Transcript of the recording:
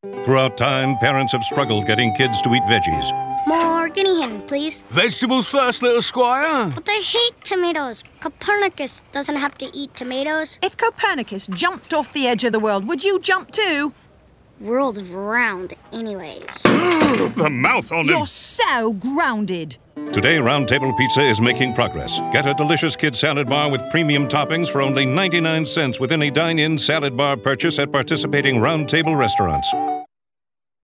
Throughout time, parents have struggled getting kids to eat veggies. More guinea hen, please. Vegetables first, little squire. But I hate tomatoes. Copernicus doesn't have to eat tomatoes. If Copernicus jumped off the edge of the world, would you jump too? World's round anyways. The mouth on You're so grounded. Today, Round Table Pizza is making progress. Get a delicious kid salad bar with premium toppings for only 99 cents with any dine-in salad bar purchase at participating Round Table restaurants.